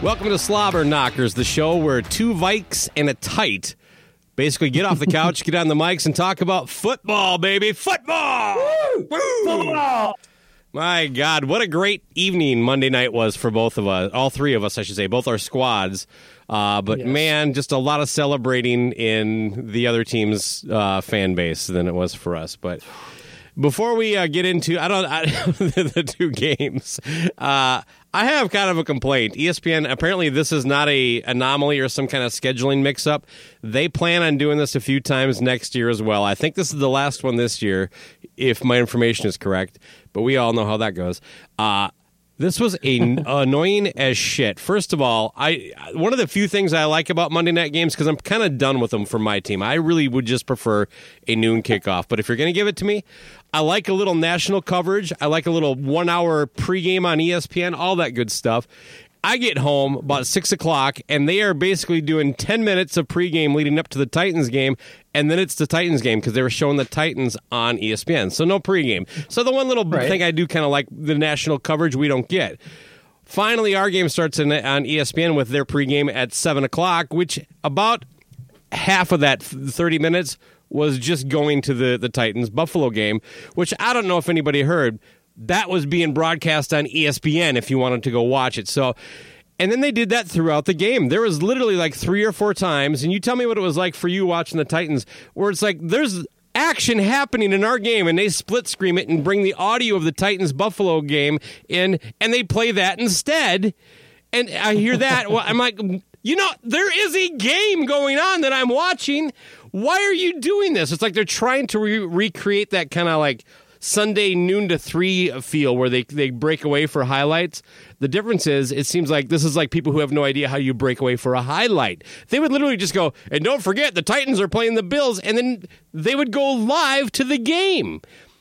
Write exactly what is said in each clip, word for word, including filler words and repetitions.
Welcome to Slobber Knockers, the show where two Vikes and a Tite basically get off the couch, get on the mics, and talk about football, baby. Football! Woo! Woo! Football! My God, what a great evening Monday night was for both of us, all three of us, I should say, both our squads. Uh, but, yes. man, just a lot of celebrating in the other team's uh, fan base than it was for us. But before we uh, get into I don't I, the two games, uh, I have kind of a complaint. E S P N, apparently this is not a anomaly or some kind of scheduling mix-up. They plan on doing this a few times next year as well. I think this is the last one this year, if my information is correct. But we all know how that goes. Uh, this was a, annoying as shit. First of all, I one of the few things I like about Monday night games, because I'm kind of done with them for my team. I really would just prefer a noon kickoff. But if you're going to give it to me, I like a little national coverage. I like a little one-hour pregame on E S P N, all that good stuff. I get home about six o'clock, and they are basically doing ten minutes of pregame leading up to the Titans game, and then it's the Titans game because they were showing the Titans on E S P N, so no pregame. So the one little right. thing I do kind of like the national coverage we don't get. Finally, our game starts in, on E S P N with their pregame at seven o'clock, which about half of that thirty minutes was just going to the, the Titans-Buffalo game, which I don't know if anybody heard. That was being broadcast on E S P N if you wanted to go watch it. So, and then they did that throughout the game. There was literally like three or four times, and you tell me what it was like for you watching the Titans, where it's like there's action happening in our game, and they split screen it and bring the audio of the Titans-Buffalo game in, and they play that instead. And I hear that. Well, I'm like, you know, there is a game going on that I'm watching. Why are you doing this? It's like they're trying to re- recreate that kind of like Sunday noon to three feel where they, they break away for highlights. The difference is it seems like this is like people who have no idea how you break away for a highlight. They would literally just go, and don't forget the Titans are playing the Bills, and then they would go live to the game.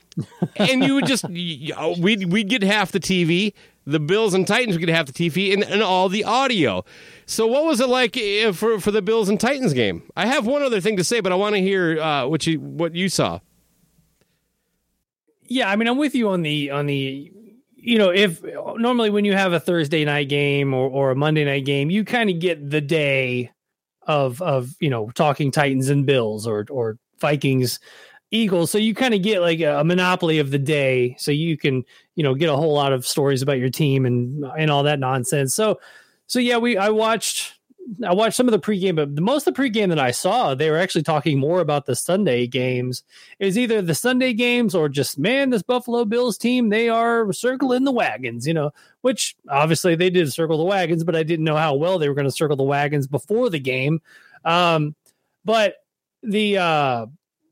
And you would just, we'd, we'd get half the T V. The Bills and Titans would get half the T V and, and all the audio. So what was it like for, for the Bills and Titans game? I have one other thing to say, but I want to hear uh, what you what you saw. Yeah, I mean, I'm with you on the on the, you know, if normally when you have a Thursday night game or, or a Monday night game, you kind of get the day of of you know talking Titans and Bills or or Vikings, Eagles, so you kind of get like a, a monopoly of the day, so you can you know get a whole lot of stories about your team and and all that nonsense. So so yeah, we I watched. I watched some of the pregame, but the most of the pregame that I saw, they were actually talking more about the Sunday games. It was either the Sunday games or just, man, this Buffalo Bills team, they are circling the wagons, you know, which obviously they did circle the wagons, but I didn't know how well they were going to circle the wagons before the game. Um, but the, uh,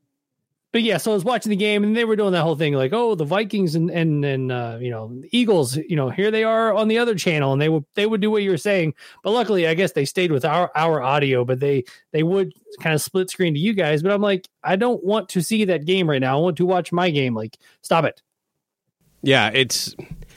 But yeah, so I was watching the game and they were doing that whole thing like, oh, the Vikings and and and uh, you know the Eagles, you know, here they are on the other channel, and they would they would do what you were saying. But luckily, I guess they stayed with our our audio, but they they would kind of split screen to you guys. But I'm like, I don't want to see that game right now. I want to watch my game. Like, stop it. Yeah, it's.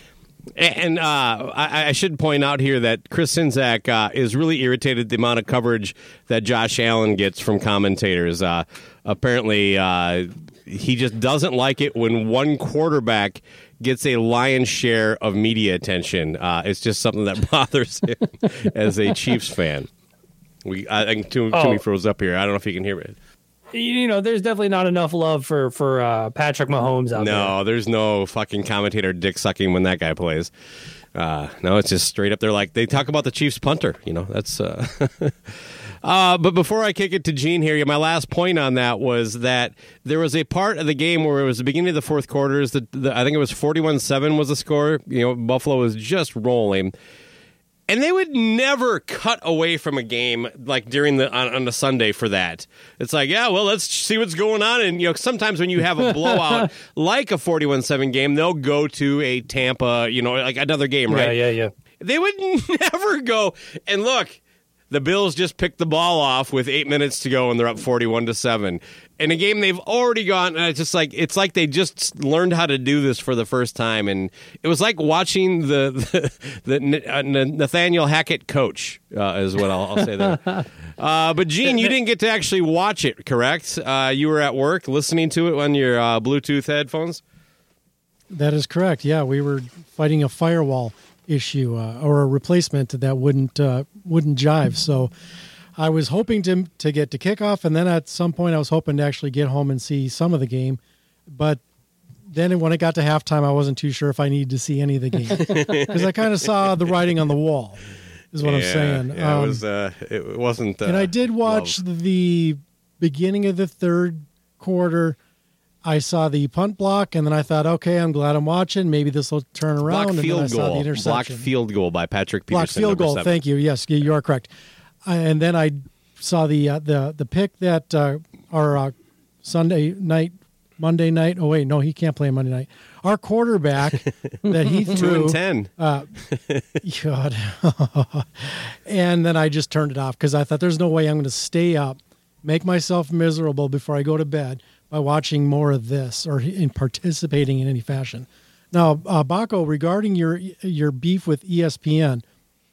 And uh, I, I should point out here that Chris Czynszak uh, is really irritated the amount of coverage that Josh Allen gets from commentators. Uh, apparently, uh, he just doesn't like it when one quarterback gets a lion's share of media attention. Uh, it's just something that bothers him as a Chiefs fan. We, I think Toomey oh. froze up here. I don't know if you can hear it. You know, there's definitely not enough love for for uh, Patrick Mahomes out no, there. No, there's no fucking commentator dick sucking when that guy plays. Uh, no, it's just straight up. They're like, they talk about the Chiefs punter. You know, that's. Uh, uh, but before I kick it to Gene here, my last point on that was that there was a part of the game where it was the beginning of the fourth quarters. The, the, I think it was forty-one seven was the score. You know, Buffalo was just rolling. And they would never cut away from a game like during the on, on the Sunday for that. It's like, yeah, well, let's see what's going on. And you know, sometimes when you have a blowout like a forty-one seven game, they'll go to a Tampa, you know, like another game, right? Yeah, yeah, yeah. They would never go. And look, the Bills just picked the ball off with eight minutes to go, and they're up forty-one to seven. In a game they've already gone, and it's just like it's like they just learned how to do this for the first time, and it was like watching the the, the uh, Nathaniel Hackett coach uh, is what I'll, I'll say there. Uh, but Gene, you didn't get to actually watch it, correct? Uh, you were at work listening to it on your uh, Bluetooth headphones. That is correct. Yeah, we were fighting a firewall. issue uh, or a replacement that wouldn't uh, wouldn't jive. So I was hoping to to get to kickoff, and then at some point I was hoping to actually get home and see some of the game. But then when it got to halftime, I wasn't too sure if I needed to see any of the game because I kind of saw the writing on the wall. Is what yeah, I'm saying. Yeah, um, it was. Uh, it wasn't. Uh, and I did watch love. the beginning of the third quarter. I saw the punt block, and then I thought, okay, I'm glad I'm watching. Maybe this will turn around. Block and field then I saw goal. the interception. Block field goal by Patrick Peterson. Block field goal. seven. Thank you. Yes, you are correct. Uh, and then I saw the uh, the the pick that uh, our uh, Sunday night, Monday night. Oh wait, no, he can't play Monday night. Our quarterback that he threw. Two and ten. Uh, God. And then I just turned it off because I thought there's no way I'm going to stay up, make myself miserable before I go to bed by watching more of this or in participating in any fashion. Now, uh, Baco, regarding your your beef with E S P N,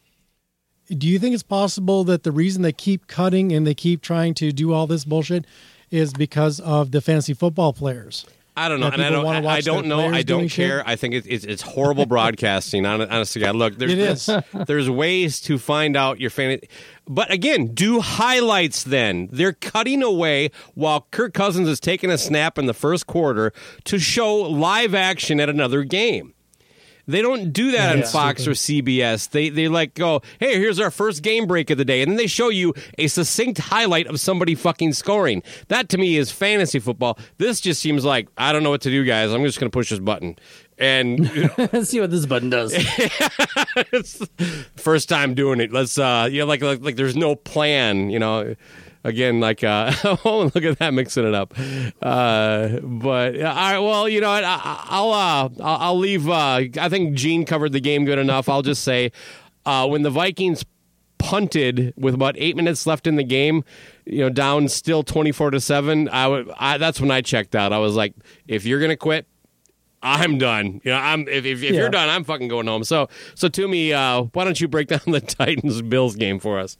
do you think it's possible that the reason they keep cutting and they keep trying to do all this bullshit is because of the fantasy football players? I don't know, That and I people don't. wanna I, watch I don't their know. players I don't doing care. shit? I think it, it's it's horrible broadcasting. hon- Honestly, God, look, there's It is. there's ways to find out your fan. But again, do highlights. Then they're cutting away while Kirk Cousins is taking a snap in the first quarter to show live action at another game. They don't do that Yeah, on Fox stupid. or C B S. They they like go, hey, here's our first game break of the day, and then they show you a succinct highlight of somebody fucking scoring. That to me is fantasy football. This just seems like I don't know what to do, guys. I'm just going to push this button, and you know, Let's see what this button does. it's first time doing it. Let's uh, you know, like like like there's no plan, you know. Again, like, uh, oh, look at that, mixing it up. Uh, but, all right, well, you know what, I, I'll, uh, I'll, I'll leave, uh, I think Gene covered the game good enough. I'll just say, uh, when the Vikings punted with about eight minutes left in the game, you know, down still twenty-four to seven, I would, I, that's when I checked out. I was like, if you're going to quit, I'm done. You know, I'm, if, if, if Yeah. you're done, I'm fucking going home. So, so to me, uh, why don't you break down the Titans-Bills game for us?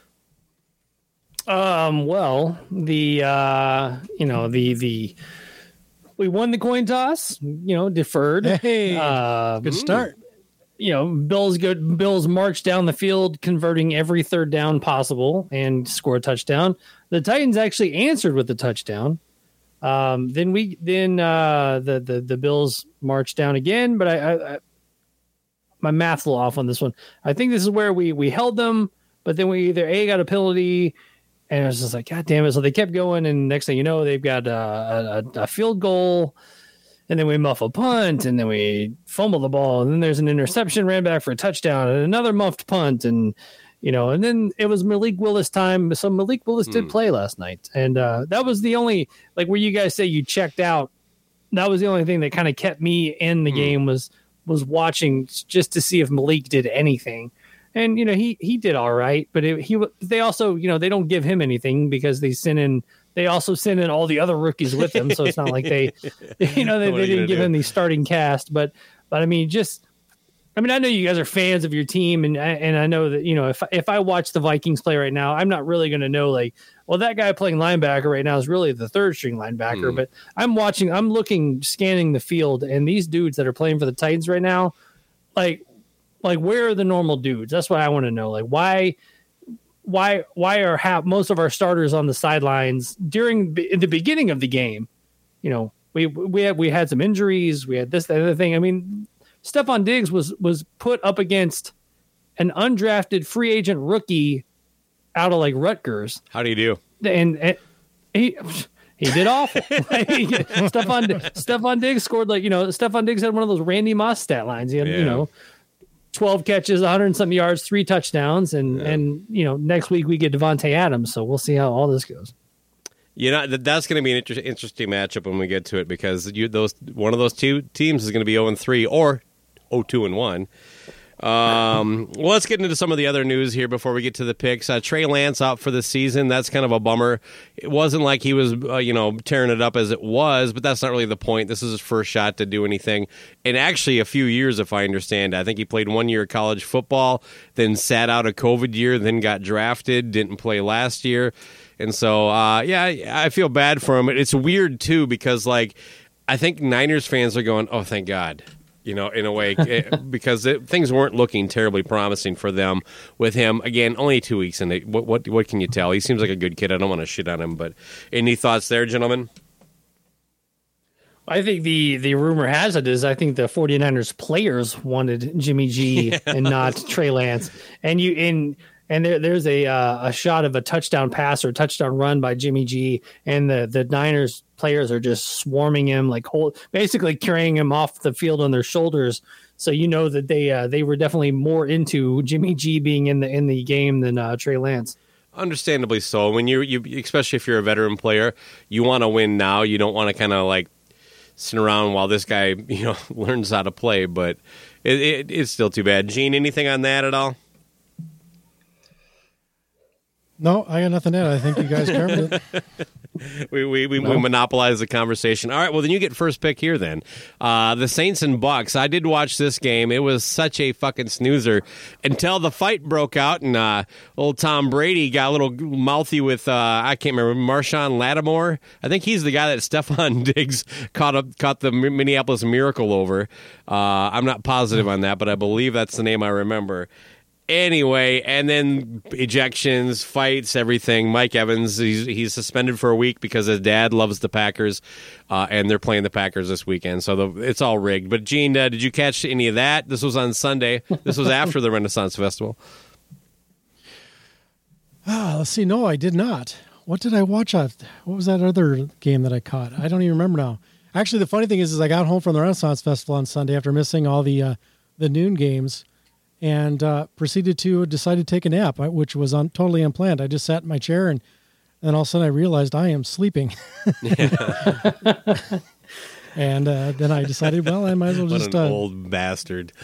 Um, well, the uh, you know, the the we won the coin toss, you know, deferred. Hey, uh, good start. You know, Bills good Bills marched down the field, converting every third down possible and score a touchdown. The Titans actually answered with a touchdown. Um, then we then uh, the the the Bills marched down again, but I, I, I my math's a little off on this one. I think this is where we we held them, but then we either A got a penalty. And it was just like, God damn it. So they kept going. And next thing you know, they've got uh, a, a field goal. And then we muff a punt. And then we fumble the ball. And then there's an interception, ran back for a touchdown. And another muffed punt. And, you know, and then it was Malik Willis time. So Malik Willis did play last night. And uh, that was the only, like where you guys say you checked out. That was the only thing that kind of kept me in the game was was watching just to see if Malik did anything. And, you know, he, he did all right, but it, he they also, you know, they don't give him anything because they send in, they also send in all the other rookies with him. So it's not like they, you know, they, What they are you didn't give gonna him do? the starting cast. But, but I mean, just, I mean, I know you guys are fans of your team, and and I know that, you know, if, if I watch the Vikings play right now, I'm not really going to know, like, well, that guy playing linebacker right now is really the third string linebacker. Hmm. But I'm watching, I'm looking, scanning the field, and these dudes that are playing for the Titans right now, like, Like, where are the normal dudes? That's what I want to know. Like, why, why, why are half, most of our starters on the sidelines during in the beginning of the game? You know, we we had we had some injuries. We had this, that, other thing. I mean, Stephon Diggs was was put up against an undrafted free agent rookie out of like Rutgers, How do you do? and, and he. He did awful. Stephon Stephon Diggs scored like, you know, Stephon Diggs had one of those Randy Moss stat lines. He had, Yeah. you know, twelve catches, one hundred and something yards, three touchdowns, and Yeah. and you know, next week we get Devontae Adams, so we'll see how all this goes. You know, that- that's going to be an inter- interesting matchup when we get to it because you those one of those two teams is going to be oh and three or oh two and one. Um, well, let's get into some of the other news here before we get to the picks. Uh, Trey Lance out for the season. That's kind of a bummer. It wasn't like he was, uh, you know, tearing it up as it was, but that's not really the point. This is his first shot to do anything. And actually a few years, if I understand. I think he played one year of college football, then sat out a COVID year, then got drafted, didn't play last year. And so, uh, yeah, I feel bad for him. It's weird, too, because, like, I think Niners fans are going, oh, thank God. you know, in a way, because it, things weren't looking terribly promising for them with him. Again, only two weeks, and what, what what can you tell? He seems like a good kid. I don't want to shit on him, but any thoughts there, gentlemen? I think the, the rumor has it is I think the 49ers players wanted Jimmy G yeah. and not Trey Lance. And you in and there there's a uh, a shot of a touchdown pass or a touchdown run by Jimmy G, and the, the Niners players are just swarming him, like whole, basically carrying him off the field on their shoulders. So you know that they uh, they were definitely more into Jimmy G being in the in the game than uh, Trey Lance. Understandably so. When you you especially if you're a veteran player, you want to win now. You don't want to kind of like sit around while this guy, you know, learns how to play, but it, it, it's still too bad. Gene, anything on that at all? No, I got nothing to add. I think you guys covered it. we we, we, no. we monopolize the conversation. All right, well, then you get first pick here then. Uh, the Saints and Bucks. I did watch this game. It was such a fucking snoozer until the fight broke out, and uh, old Tom Brady got a little mouthy with, uh, I can't remember, Marshawn Lattimore. I think he's the guy that Stephon Diggs caught up, caught the Minneapolis Miracle over. Uh, I'm not positive on that, but I believe that's the name I remember. Anyway, and then ejections, fights, everything. Mike Evans, he's, he's suspended for a week because his dad loves the Packers, uh, and they're playing the Packers this weekend, so the, it's all rigged. But, Gene, uh, did you catch any of that? This was on Sunday. This was after the Renaissance Festival. Ah, let's see. No, I did not. What did I watch? What was that other game that I caught? I don't even remember now. Actually, the funny thing is, is I got home from the Renaissance Festival on Sunday after missing all the uh, the noon games, and uh, proceeded to decide to take a nap, which was un- totally unplanned. I just sat in my chair, and then all of a sudden I realized I am sleeping. and uh, then I decided, well, I might as well what just... an uh, old bastard.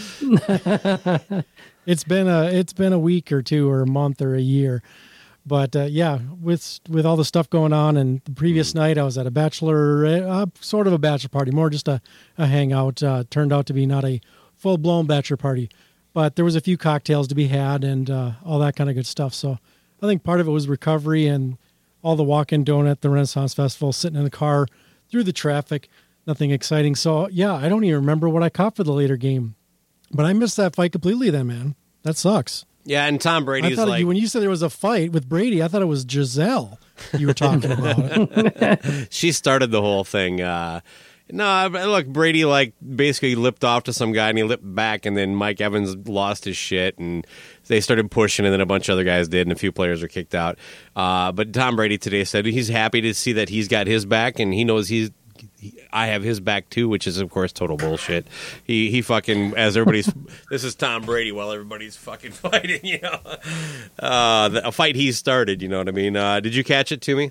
it's been a it's been a week or two or a month or a year. But, uh, yeah, with with all the stuff going on, and the previous mm. night I was at a bachelor, uh, sort of a bachelor party, more just a, a hangout. Uh, turned out to be not a full-blown bachelor party. But there was a few cocktails to be had and uh, all that kind of good stuff. So I think part of it was recovery and all the walk-in donut at the Renaissance Festival, sitting in the car through the traffic, nothing exciting. So, yeah, I don't even remember what I caught for the later game. But I missed that fight completely then, man. That sucks. Yeah, and Tom Brady is like... You, when you said there was a fight with Brady, I thought it was Giselle you were talking about. She started the whole thing. Uh No, look, Brady, like, basically lipped off to some guy, and he lipped back, and then Mike Evans lost his shit, and they started pushing, and then a bunch of other guys did, and a few players were kicked out. Uh, but Tom Brady today said he's happy to see that he's got his back, and he knows he's he, I have his back, too, which is, of course, total bullshit. He, he fucking, as everybody's, this is Tom Brady while everybody's fucking fighting, you know. Uh, the, a fight he started, you know what I mean? Uh, did you catch it, Toomey?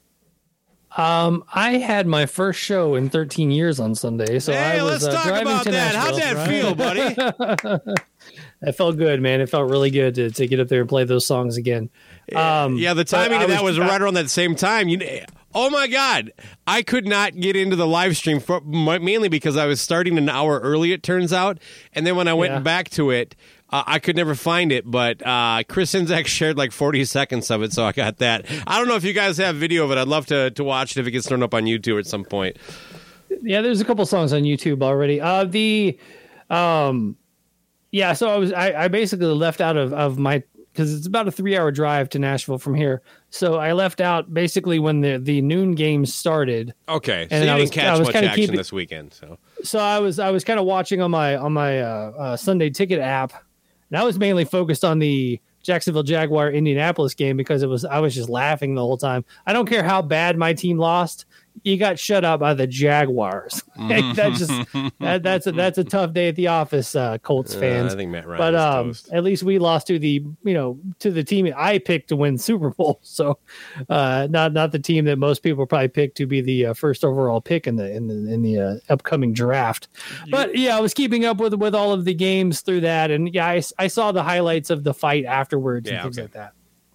Um, I had my first show in thirteen years on Sunday, so hey, I was let's uh, talk driving about to that. Nashville. How'd that right? feel, buddy? It felt good, man. It felt really good to, to get up there and play those songs again. Um, yeah, the timing of that was, was I, right around that same time. You, oh my God, I could not get into the live stream for, mainly because I was starting an hour early. It turns out, and then when I went yeah. back to it. Uh, I could never find it, but uh, Chris Inzak shared like forty seconds of it, so I got that. I don't know if you guys have video of it. I'd love to, to watch it if it gets thrown up on YouTube at some point. Yeah, there's a couple songs on YouTube already. Uh, the, um, yeah, so I was I, I basically left out of, of my because it's about a three hour drive to Nashville from here. So I left out basically when the, the noon games started. Okay, so and you I didn't was, catch was much action keeping, this weekend. So so I was I was kind of watching on my on my uh, uh, Sunday Ticket app. And I was mainly focused on the Jacksonville Jaguar Indianapolis game because it was I was just laughing the whole time. I don't care how bad my team lost. You got shut out by the Jaguars. that just that, that's a that's a tough day at the office, uh, Colts fans. Uh, I think Matt Ryan but is um, toast. At least we lost to the you know to the team I picked to win Super Bowl. So uh, not not the team that most people probably picked to be the uh, first overall pick in the in the in the uh, upcoming draft. But yeah, I was keeping up with with all of the games through that, and yeah, I, I saw the highlights of the fight afterwards yeah, and things okay. like that.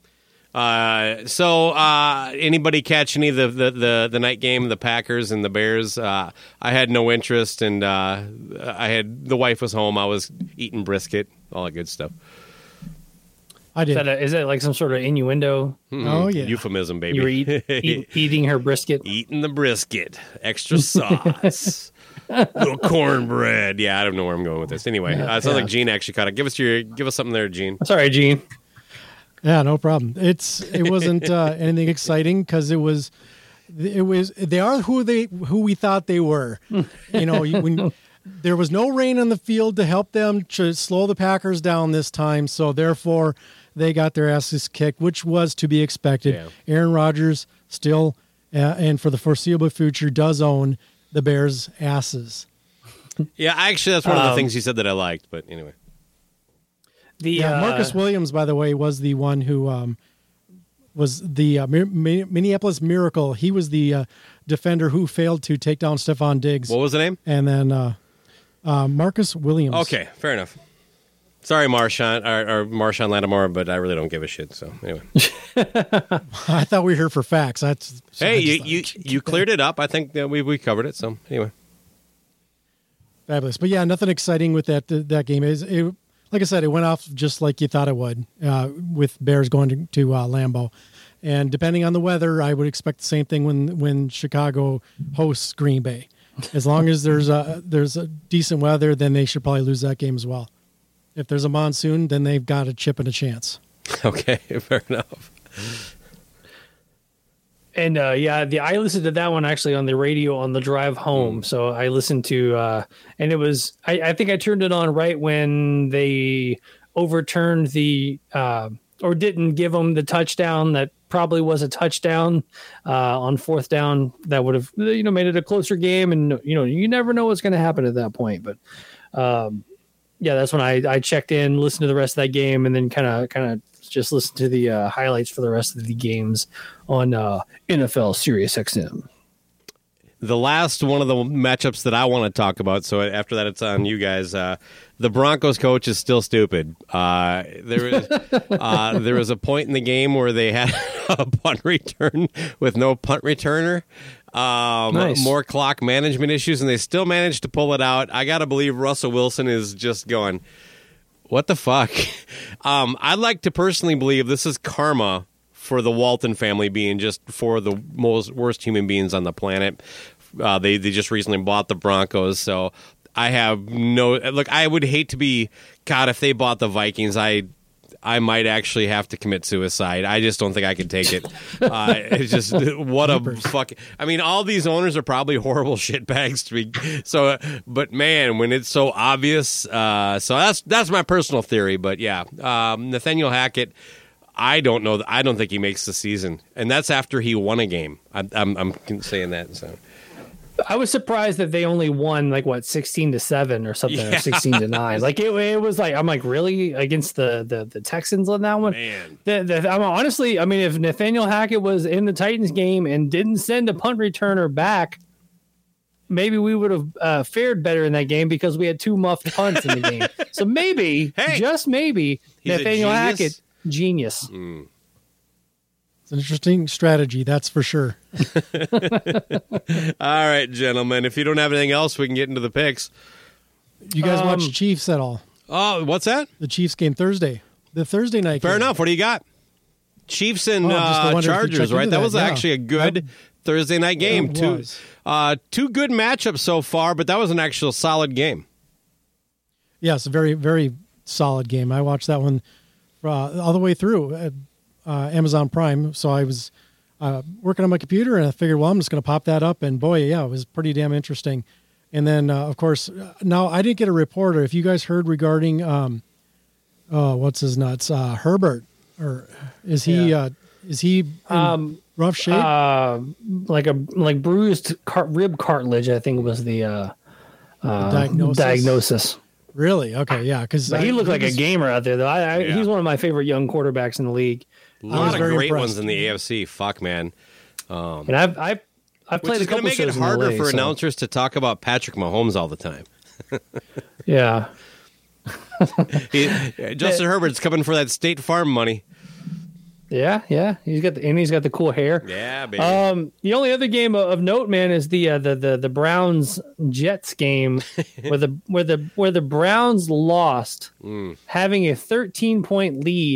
Uh, so, uh, anybody catch any of the, the, the, the night game, the Packers and the Bears? Uh, I had no interest, and uh, I had the wife was home. I was eating brisket, all that good stuff. I Is did. that, a, is that like some sort of innuendo? Hmm. Oh, yeah. Euphemism, baby. You were eat, eat, eating her brisket. Eating the brisket, extra sauce, little cornbread. Yeah, I don't know where I'm going with this. Anyway, uh, it sounds Yeah. like Gene actually caught it. Give us your, give us something there, Gene. Sorry, Gene. Yeah, no problem. It's it wasn't uh, anything exciting because it was it was they are who they who we thought they were. You know, you- when there was no rain on the field to help them to slow the Packers down this time, so therefore they got their asses kicked, which was to be expected. Yeah. Aaron Rodgers still uh, and for the foreseeable future does own the Bears' asses. Yeah, actually, that's one of the Um, things he said that I liked. But anyway, The Yeah, uh, Marcus Williams, by the way, was the one who um, was the uh, Mi- Mi- Minneapolis Miracle. He was the uh, defender who failed to take down Stephon Diggs. what was the name? And then uh, uh, Marcus Williams. Okay, fair enough. Sorry, Marshawn or, or Marshawn Lattimore, but I really don't give a shit. So anyway, I thought we were here for facts. That's so hey, I you just you, thought- you cleared it up. I think that we we covered it. So anyway, Fabulous. But yeah, nothing exciting with that that game. Is it, like I said, it went off just like you thought it would uh, with Bears going to, to uh, Lambeau. And depending on the weather, I would expect the same thing when when Chicago hosts Green Bay. As long as there's a there's a decent weather, then they should probably lose that game as well. If there's a monsoon, then they've got a chip and a chance. okay, fair enough. And uh, yeah, the I listened to that one actually on the radio on the drive home. Mm. So I listened to, uh, and it was I, I think I turned it on right when they overturned the uh, or didn't give them the touchdown that probably was a touchdown uh, on fourth down that would have you know made it a closer game. And you know you never know what's going to happen at that point. But um, yeah, that's when I, I checked in, listened to the rest of that game, and then kind of kind of just listened to the uh, highlights for the rest of the games on uh, N F L Sirius X M. The last one of the matchups that I want to talk about. So after that, it's on you guys. Uh, the Broncos coach is still stupid. Uh, there was uh, there was a point in the game where they had a punt return with no punt returner. Um, Nice. More clock management issues, and they still managed to pull it out. I got to believe Russell Wilson is just going, what the fuck? Um, I'd like to personally believe this is karma for the Walton family being just for the most worst human beings on the planet. Uh, they they just recently bought the Broncos, so I have no look. I would hate to be God if they bought the Vikings. I I might actually have to commit suicide. I just don't think I could take it. Uh, it's just what a fuck. I mean, all these owners are probably horrible shitbags to be. So, but man, when it's so obvious, uh, so that's that's my personal theory. But yeah, um, Nathaniel Hackett. I don't know. I don't think he makes the season, and that's after he won a game. I'm I'm, I'm saying that. So. I was surprised that they only won like what sixteen to seven or something, Yeah. or sixteen to nine. Like it, it was like I'm like really against the the, the Texans on that one. Man. The, the, I'm honestly, I mean, if Nathaniel Hackett was in the Titans game and didn't send a punt returner back, maybe we would have uh, fared better in that game because we had two muffed punts in the game. So maybe, Hey, just maybe, he's a Nathaniel genius. Hackett, genius. Mm. It's an interesting strategy, that's for sure. All right, gentlemen. If you don't have anything else, we can get into the picks. You guys Um, watch Chiefs at all? Oh, what's that? The Chiefs game Thursday. The Thursday night Fair game. enough. What do you got? Chiefs and Oh, just I uh, wondered if you Chargers, checked right? into That that, was yeah. actually a good That- Thursday night game. it two, was. uh, two good matchups so far, but that was an actual solid game. Yes, a very, very solid game. I watched that one uh, all the way through at uh, Amazon Prime. So I was uh, working on my computer and I figured, well, I'm just going to pop that up. And boy, yeah, it was pretty damn interesting. And then, uh, of course, uh, now I didn't get a reporter. If you guys heard regarding, um, oh, what's his nuts? Uh, Herbert, or is he, Yeah. uh, is he in Um, rough shape? uh, like a like bruised car- rib cartilage, I think was the uh, uh, diagnosis? diagnosis. Really? Okay. Yeah. Cause But he looked like a was- gamer out there, though. I, I, Yeah. He's one of my favorite young quarterbacks in the league. A I lot was of very great impressed. ones in the A F C. Fuck, man. And I've I've, I've Which played is a going couple to make it shows in harder L A, for so- announcers to talk about Patrick Mahomes all the time. Yeah. He, Justin Herbert's coming for that State Farm money. Yeah, yeah. He's got the, and he's got the cool hair. Yeah, baby. Um, the only other game of, of note, man, is the uh, the the the Browns Jets game where the where the where the Browns lost, Mm. having a thirteen point lead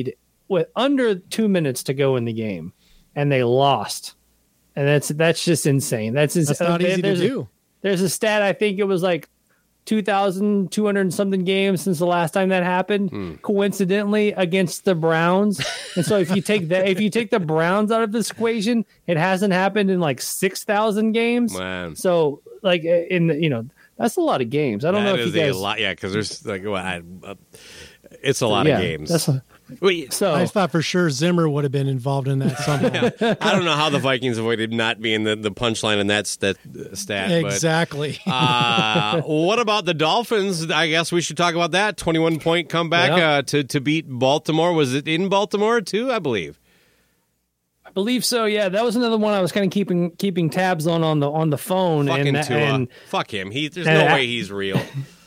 with under two minutes to go in the game, and they lost. And that's that's just insane. That's, that's not uh, easy to do. A, there's a stat, I think it was like two thousand two hundred and something games since the last time that happened, hmm. coincidentally against the Browns. And so if you take the if you take the Browns out of this equation, it hasn't happened in like six thousand games. Man. So like in the, you know, that's a lot of games. I don't that know if is you guys a lot, yeah, because there's like well, I, uh, it's a lot yeah, of games. That's a, Wait, so I thought for sure Zimmer would have been involved in that somehow. Yeah. I don't know how the Vikings avoided not being the, the punchline in that that stat. Exactly. But, uh, what about the Dolphins? I guess we should talk about that. twenty-one point comeback yeah. uh, to to beat Baltimore. Was it in Baltimore too? I believe. I believe so. Yeah, that was another one I was kind of keeping keeping tabs on on the on the phone. Fucking and, Tua. and Fuck him. He there's no I, way he's real.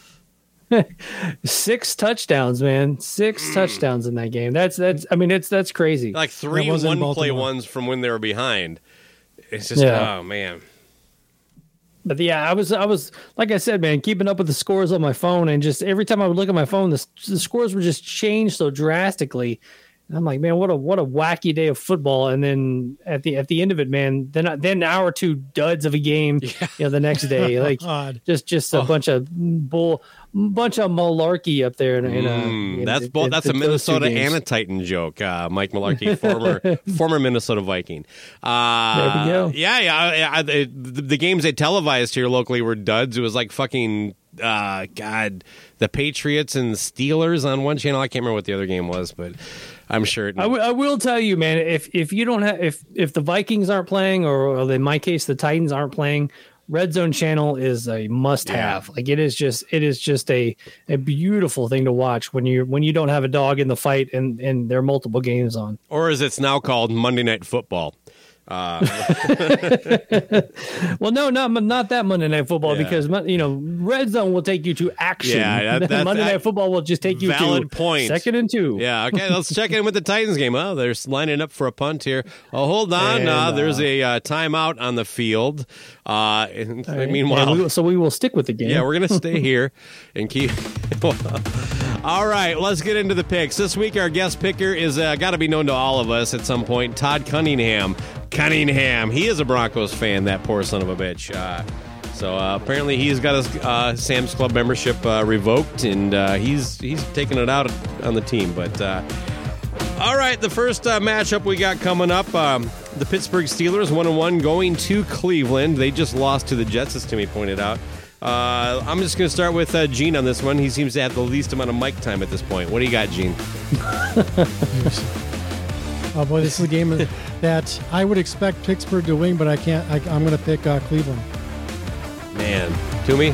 Six touchdowns, man. Six mm. touchdowns in that game. That's that's. I mean, it's that's crazy. Like three one play ones from when they were behind. It's just yeah. oh man. But yeah, I was I was like I said, man, keeping up with the scores on my phone, and just every time I would look at my phone, the, the scores would just change so drastically. And I'm like, man, what a what a wacky day of football. And then at the at the end of it, man, then then an hour or two duds of a game, yeah. you know, the next day, like God. just just a oh. bunch of bull. Bunch of malarkey up there. In, in, a, in that's in, that's in, a Minnesota and a Titan joke. Uh, Mike Malarkey, former former Minnesota Viking. Uh, there we go. Yeah, yeah. I, I, the, the games they televised here locally were duds. It was like fucking uh, God, the Patriots and the Steelers on one channel. I can't remember what the other game was, but I'm sure. It, I, w- I will tell you, man. If if you don't have if if the Vikings aren't playing, or, or in my case the Titans aren't playing, Red Zone channel is a must-have. Yeah. Like it is just, it is just a, a beautiful thing to watch when you when you don't have a dog in the fight and and there are multiple games on. Or as it's now called, Monday Night Football. Uh. Well, no, not not that Monday Night Football yeah. because you know Red Zone will take you to action. Yeah, that, that, Monday that, Night Football will just take you valid to point. second and two. Yeah, okay, let's check in with the Titans game. Oh, they're lining up for a punt here. Oh, hold on, and, uh, uh, there's a uh, timeout on the field. Uh, and, right. meanwhile, we, so we will stick with the game. Yeah, we're gonna stay here and keep. All right, let's get into the picks. This week, our guest picker is uh, got to be known to all of us at some point. Todd Cunningham. Cunningham. He is a Broncos fan, that poor son of a bitch. Uh, so uh, apparently he's got his uh, Sam's Club membership uh, revoked, and uh, he's he's taking it out on the team. But uh, all right, the first uh, matchup we got coming up, um, the Pittsburgh Steelers, one and one, going to Cleveland. They just lost to the Jets, as Timmy pointed out. Uh, I'm just going to start with uh, Gene on this one. He seems to have the least amount of mic time at this point. What do you got, Gene? Oh boy, this is a game that I would expect Pittsburgh to win, but I can't. I, I'm going to pick uh, Cleveland. Man, Toomey?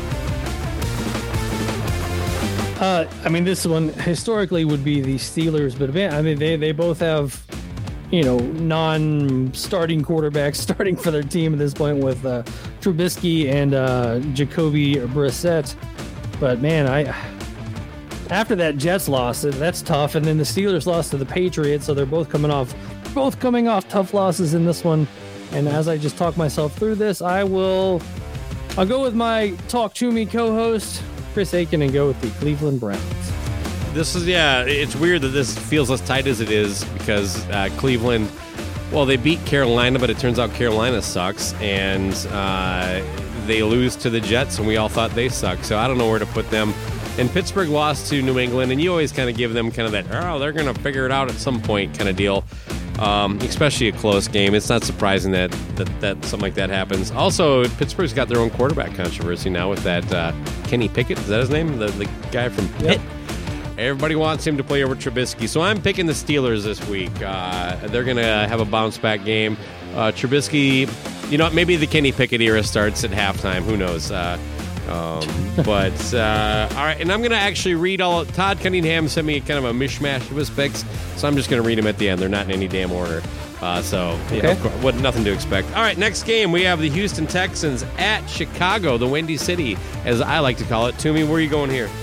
Uh, I mean, this one historically would be the Steelers, but man, I mean, they they both have, you know, non-starting quarterbacks starting for their team at this point with uh, Trubisky and uh, Jacoby Brissett. But man, I. After that Jets loss, that's tough, and then the Steelers lost to the Patriots, so they're both coming off, both coming off tough losses in this one. And as I just talk myself through this, I will, I'll go with my Talk to Me co-host Chris Aiken and go with the Cleveland Browns. This is yeah, it's weird that this feels as tight as it is because uh, Cleveland, well, they beat Carolina, but it turns out Carolina sucks, and uh, they lose to the Jets, and we all thought they suck. So I don't know where to put them. And Pittsburgh lost to New England, and you always kind of give them kind of that, oh, they're going to figure it out at some point kind of deal, um, especially a close game. It's not surprising that, that that something like that happens. Also, Pittsburgh's got their own quarterback controversy now with that uh, Kenny Pickett. Is that his name? The, the guy from Pitt? Yep. Everybody wants him to play over Trubisky. So I'm picking the Steelers this week. Uh, they're going to have a bounce-back game. Uh, Trubisky, you know, maybe the Kenny Pickett era starts at halftime. Who knows? Uh Um, but, uh, all right, and I'm going to actually read all, Todd Cunningham sent me kind of a mishmash of his picks, so I'm just going to read them at the end. They're not in any damn order. Uh, so, yeah, okay. Of course, what, nothing to expect. All right, next game, we have the Houston Texans at Chicago, the Windy City, as I like to call it. Toomey, where are you going here?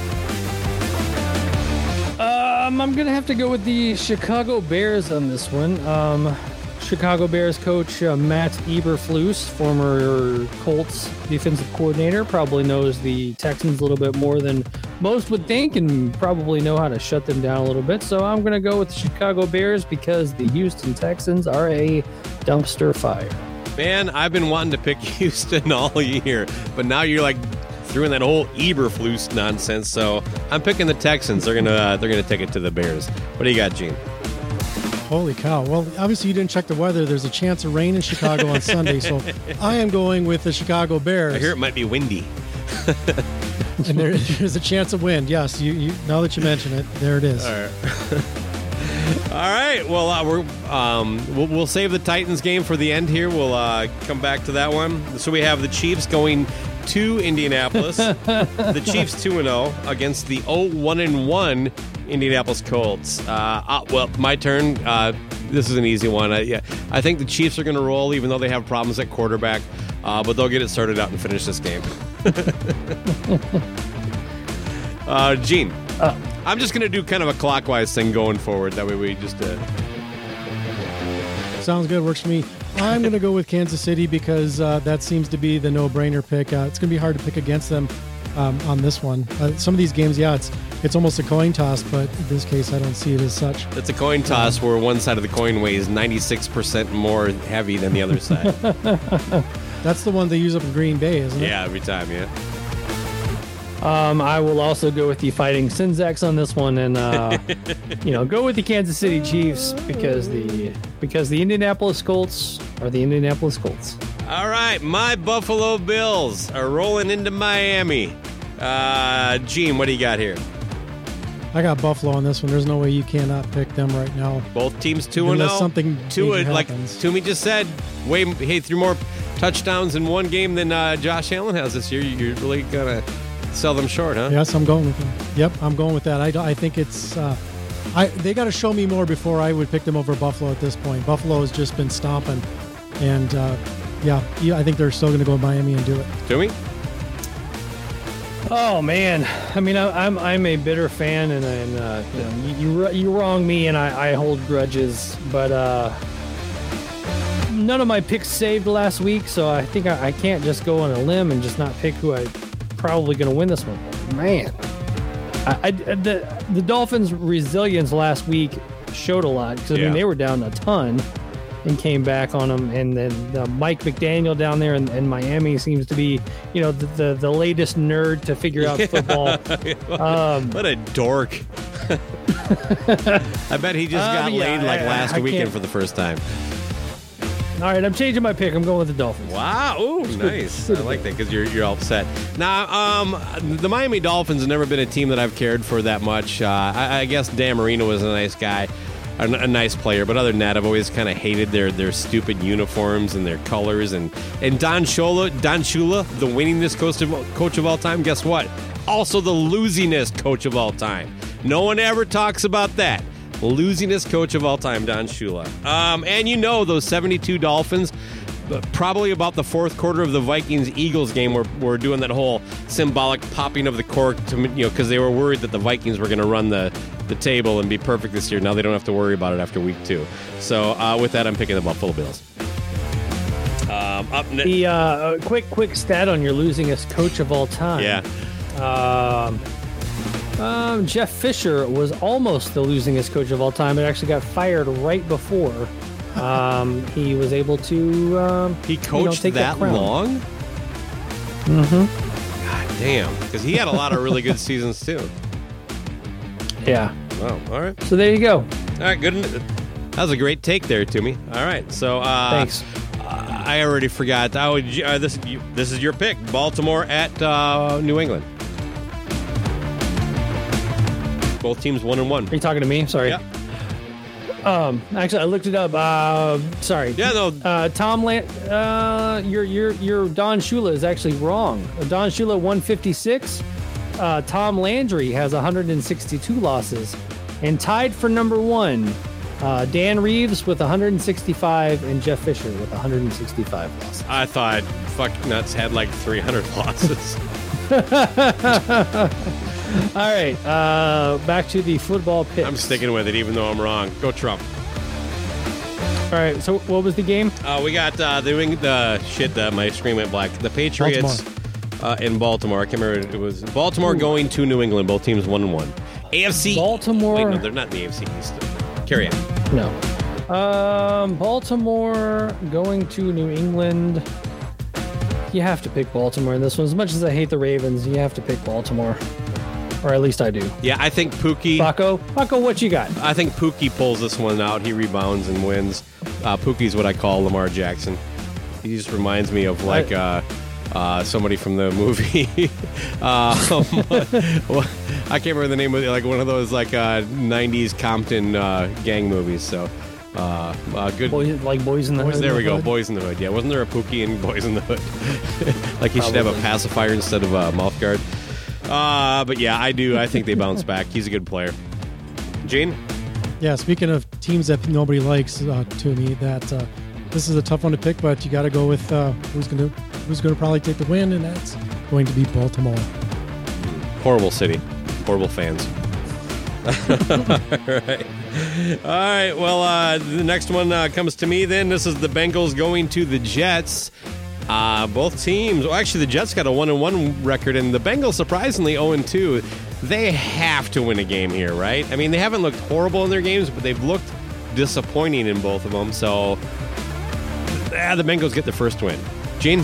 Um, I'm going to have to go with the Chicago Bears on this one. Um, Chicago Bears coach uh, Matt Eberflus, former Colts defensive coordinator, probably knows the Texans a little bit more than most would think and probably know how to shut them down a little bit. So I'm going to go with the Chicago Bears because the Houston Texans are a dumpster fire. Man, I've been wanting to pick Houston all year, but now you're like throwing that whole Eberflus nonsense. So I'm picking the Texans. They're gonna uh, they're gonna take it to the Bears. What do you got, Gene? Holy cow. Well, obviously you didn't check the weather. There's a chance of rain in Chicago on Sunday, so I am going with the Chicago Bears. I hear it might be windy. And there, there's a chance of wind. Yes, you, you. Now that you mention it, there it is. All right. All right. Well, uh, we're um, we'll, we'll save the Titans game for the end here. We'll uh, come back to that one. So we have the Chiefs going to Indianapolis. The Chiefs two and zero against the oh one and one Indianapolis Colts. Uh, uh, well, my turn. Uh, this is an easy one. I, yeah, I think the Chiefs are going to roll, even though they have problems at quarterback. Uh, but they'll get it started out and finish this game. uh, Gene, uh, I'm just going to do kind of a clockwise thing going forward. That way we just... Uh... Sounds good. Works for me. I'm going to go with Kansas City because uh, that seems to be the no-brainer pick. Uh, it's going to be hard to pick against them um, on this one. Uh, some of these games, yeah, it's it's almost a coin toss, but in this case, I don't see it as such. It's a coin toss um, where one side of the coin weighs ninety-six percent more heavy than the other side. That's the one they use up in Green Bay, isn't it? Yeah, every time, yeah. Um, I will also go with the Fighting Sinzax on this one, and uh, you know, go with the Kansas City Chiefs because the because the Indianapolis Colts are the Indianapolis Colts. All right, my Buffalo Bills are rolling into Miami. Uh, Gene, what do you got here? I got Buffalo on this one. There's no way you cannot pick them right now. Both teams two and zero. Something two major like happens. Toomey just said. Way he threw more touchdowns in one game than uh, Josh Allen has this year. You're really gonna sell them short, huh? Yes, I'm going with them. Yep, I'm going with that. I, I think it's uh, I they got to show me more before I would pick them over Buffalo at this point. Buffalo has just been stomping, and uh, yeah, yeah, I think they're still going to go to Miami and do it. Toomey? Oh man, I mean, I, I'm I'm a bitter fan, and, and uh, you know, you, you you wrong me, and I, I hold grudges, but uh, none of my picks saved last week, so I think I, I can't just go on a limb and just not pick who I probably going to win this one. Man, I, I, the the Dolphins' resilience last week showed a lot because I Yeah. mean they were down a ton and came back on them, and then uh, Mike McDaniel down there in, in Miami seems to be, you know, the the, the latest nerd to figure out football. Um, What a dork. I bet he just Uh, got yeah, laid like I- last I weekend can't- for the first time. all right, I'm changing my pick. I'm going with the Dolphins. Wow, ooh, nice. I like that because you're you're all set. Now, um, the Miami Dolphins have never been a team that I've cared for that much. Uh, I, I guess Dan Marino was a nice guy, a, a nice player, but other than that, I've always kind of hated their their stupid uniforms and their colors. And and Don Shula, Don Shula, the winningest coach of coach of all time. Guess what? Also the losingest coach of all time. No one ever talks about that. Losingest coach of all time, Don Shula. Um, and you know those seventy-two Dolphins, uh, probably about the fourth quarter of the Vikings-Eagles game, were, were doing that whole symbolic popping of the cork to, you know, because they were worried that the Vikings were going to run the, the table and be perfect this year. Now they don't have to worry about it after week two. So uh, with that, I'm picking the Buffalo Bills. Um, up next. The uh, quick quick stat on your losingest coach of all time. Yeah. Um, um, Jeff Fisher was almost the losingest coach of all time, but actually got fired right before um, he was able to. Um, He you know, coached take that, crown. long? Mm-hmm. God damn. Because he had a lot of really good seasons, too. Yeah. Wow. All right. So there you go. All right, good. That was a great take there, Toomey. All right, so uh, Thanks. uh, I already forgot. I would, uh, this you, this is your pick: Baltimore at uh, New England. Both teams one and one. Are you talking to me? Sorry. Yeah. Um, actually, I looked it up. Uh, sorry. Yeah. No. Uh, Tom Lan- uh, your your your Don Shula is actually wrong. Don Shula one fifty-six. Uh, Tom Landry has one hundred sixty-two losses, and tied for number one, uh, Dan Reeves with one hundred sixty-five, and Jeff Fisher with one hundred sixty-five losses. I thought fuck nuts had like three hundred losses. All right, uh, back to the football picks. I'm sticking with it, even though I'm wrong. Go Trump. All right, so what was the game? Uh, we got uh, the the shit. Uh, my screen went black. The Patriots. uh, in Baltimore. I can't remember. It was Baltimore Ooh. going to New England. Both teams one and one. A F C. Baltimore. Wait, no, they're not in the A F C East. Carry on. No. Um, Baltimore going to New England. You have to pick Baltimore in this one. As much as I hate the Ravens, you have to pick Baltimore. Or at least I do. Yeah, I think Pookie... Paco, Paco, what you got? I think Pookie pulls this one out. He rebounds and wins. Uh, Pookie's what I call Lamar Jackson. He just reminds me of like uh, uh, somebody from the movie. um, I can't remember the name of it. Like one of those like uh, nineties Compton uh, gang movies. So... Uh, uh, good. Boys, like Boys in the Boys, Hood. There we go, Boys in the Hood. Yeah, wasn't there a Pookie in Boys in the Hood? Like he Probably. should have a pacifier instead of a mouth guard. Uh, but yeah, I do. I think they bounce back. He's a good player. Gene? Yeah, speaking of teams that nobody likes, uh, to me, that uh, this is a tough one to pick, but you got to go with uh, who's going to who's going to probably take the win, and that's going to be Baltimore. Horrible city, horrible fans. All right. All right, well, uh, the next one uh, comes to me then. This is the Bengals going to the Jets. Uh, both teams, well, actually, the Jets got a one and one record, and the Bengals, surprisingly, oh and two. They have to win a game here, right? I mean, they haven't looked horrible in their games, but they've looked disappointing in both of them. So, ah, the Bengals get the first win. Gene?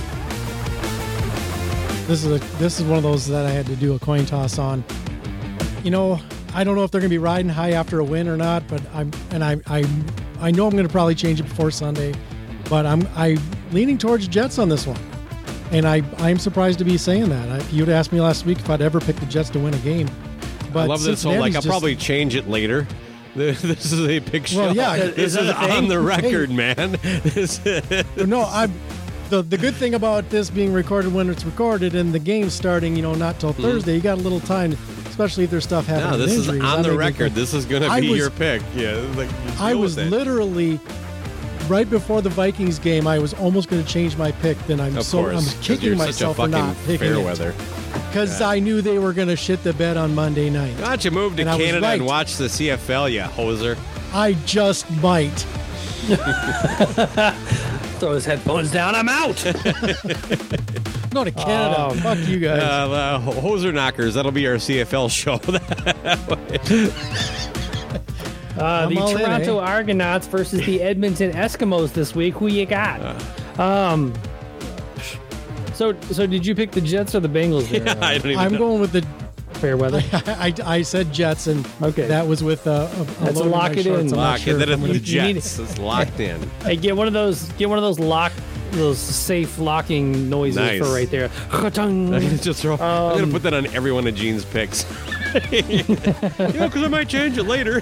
This is, a, this is one of those that I had to do a coin toss on. You know... I don't know if they're going to be riding high after a win or not, but I'm and I I I know I'm going to probably change it before Sunday, but I'm I leaning towards Jets on this one, and I I'm surprised to be saying that. I, you'd asked me last week if I'd ever pick the Jets to win a game. But I love this whole like I'll just, probably change it later. This is a big show. Well, yeah, this is, is on the record, hey. man. No, I'm. The, the good thing about this being recorded when it's recorded and the game starting, you know, not till Thursday, mm. you got a little time, especially if there's stuff happening. No, this injuries. is on I the mean, record. This is going to be was, your pick. Yeah, like, I was literally right before the Vikings game. I was almost going to change my pick. Then I'm of so course, I'm kicking myself for not picking fair it weather because yeah. I knew they were going to shit the bed on Monday night. Why don't you move to and Canada right. and watch the C F L, you hoser? I just might. Throw his headphones down. I'm out. Go to Canada. Um, Fuck you guys. Uh, uh, hoser knockers. That'll be our C F L show. uh, the Toronto in, eh? Argonauts versus the Edmonton Eskimos this week. Who you got? Uh, um. So, so did you pick the Jets or the Bengals? There? Yeah, I don't even I'm know. going with the. Fair weather. I, I, I said Jets, and okay. that was with uh, a, a That's a lock it in. Lock sure it. That is the you, Jets. You it's locked in. Hey, get one of those. Get one of those lock, those safe locking noises nice. for right there. Just throw, um, I'm gonna put that on every one of Gene's picks. Yeah, because I might change it later.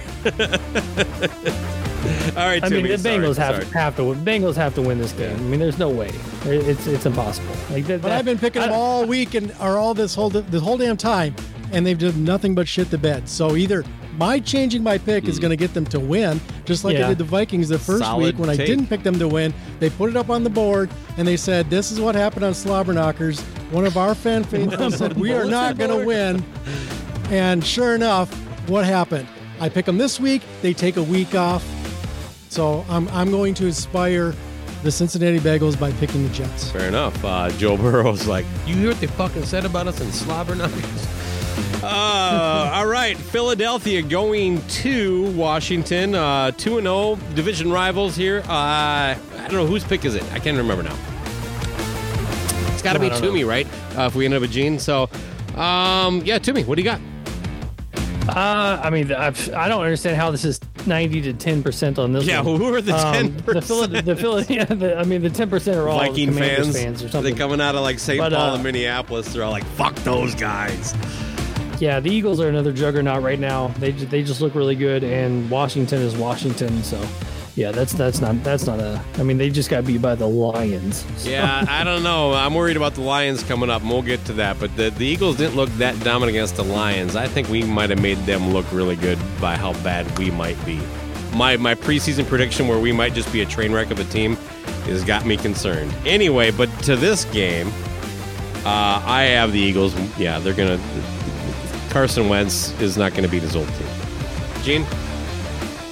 All right, I Timmy, mean, the sorry, Bengals have sorry. to, have to. Bengals have to win this game. I mean, there's no way. It's it's impossible. Like that, but that, I've been picking I, them all week and or all this whole this whole damn time, and they've done nothing but shit the bed. So either my changing my pick mm. is going to get them to win, just like yeah. I did the Vikings the first Solid week when take. I didn't pick them to win. They put it up on the board and they said, "This is what happened on Slobber Knockers." One of our fan faithfuls said, "We are not going to win," and sure enough, what happened? I pick them this week. They take a week off. So I'm I'm going to inspire the Cincinnati Bengals by picking the Jets. Fair enough. Uh, Joe Burrow's like, you hear what they fucking said about us in Slobber Knockers? Uh, all right, Philadelphia going to Washington, uh, two and oh, division rivals here. Uh, I don't know, whose pick is it? I can't remember now. It's got to be Toomey, know. right? Uh, if we end up with Gene. So, um, yeah, Toomey, what do you got? Uh, I mean, I've, I don't understand how this is ninety to ten percent on this yeah, one. who are the ten um, percent? The, the, Philly, yeah, the, I mean, the ten percent are all Viking Commanders fans. fans or something. They're coming out of like Saint But, Paul uh, and Minneapolis. They're all like, fuck those guys. Yeah, the Eagles are another juggernaut right now. They they just look really good, and Washington is Washington. So, yeah, that's that's not that's not a. I mean, they just got beat by the Lions. So. Yeah, I don't know. I'm worried about the Lions coming up, and we'll get to that. But the, the Eagles didn't look that dominant against the Lions. I think we might have made them look really good by how bad we might be. My my preseason prediction where we might just be a train wreck of a team has got me concerned. Anyway, but to this game, uh, I have the Eagles. Yeah, they're going to... Carson Wentz is not going to beat his old team. Gene?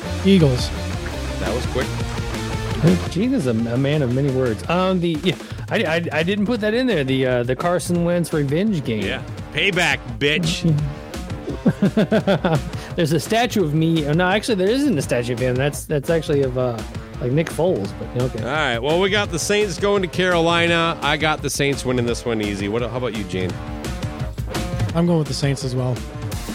Eagles. That was quick. Gene is a, a man of many words. Um, the yeah, I, I, I didn't put that in there. The uh, the Carson Wentz revenge game. Yeah, payback, bitch. There's a statue of me. Oh, no, actually, there isn't a statue of him. That's that's actually of uh, like Nick Foles. But okay. All right. Well, we got the Saints going to Carolina. I got the Saints winning this one easy. What? How about you, Gene? I'm going with the Saints as well.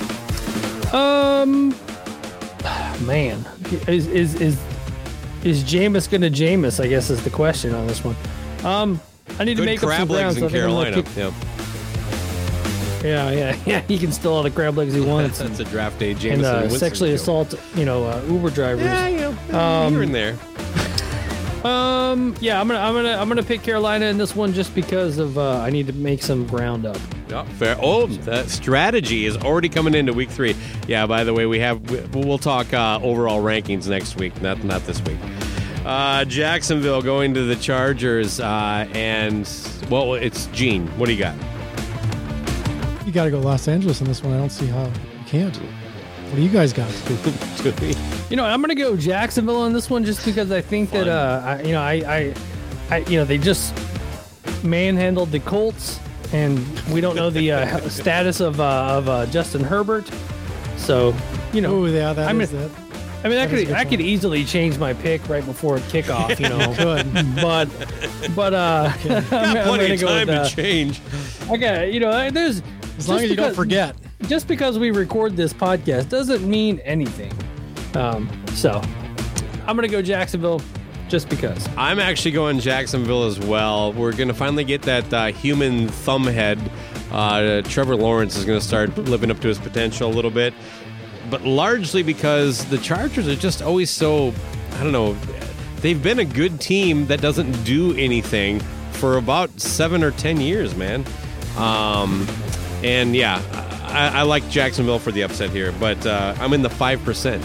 Um, man, is is is is Jameis gonna Jameis? I guess is the question on this one. Um, I need Good to make up some crab legs ground. in So Carolina. Yep. Yeah, yeah, yeah. He can steal all the crab legs he wants. That's a draft day, Jameson. and uh, Winston sexually joke. assault, you know, uh, Uber drivers. Yeah, you know, Um, here and there. Um, yeah, I'm gonna, I'm gonna, I'm gonna pick Carolina in this one just because of uh, I need to make some ground up. Yeah, fair. Oh, that strategy is already coming into week three. Yeah. By the way, we have we- we'll talk uh, overall rankings next week, not not this week. Uh, Jacksonville going to the Chargers, uh, and well, it's Gene. What do you got? You got to go Los Angeles in this one. I don't see how you can't. What do you guys got? You know, I'm gonna go Jacksonville on this one just because I think Fun. that uh, I, you know, I, I, I, you know, they just manhandled the Colts, and we don't know the uh, status of uh, of uh, Justin Herbert. So, you know, Oh, yeah, that I is mean, it. I mean, I That is a could good I could point. easily change my pick right before kickoff, you know. Good. but but uh, I'm, Got I'm plenty gonna of go time with, uh, to change. I got you know, I- there's As long just as you don't because- forget. Just because we record this podcast doesn't mean anything. Um, so I'm gonna go Jacksonville, just because. I'm actually going Jacksonville as well. We're going to finally get that uh, human thumb head. Uh, Trevor Lawrence is going to start living up to his potential a little bit, but largely because the Chargers are just always so, I don't know, they've been a good team that doesn't do anything for about seven or ten years, man. Um, and yeah, I, I like Jacksonville for the upset here, but uh, I'm in the five percent.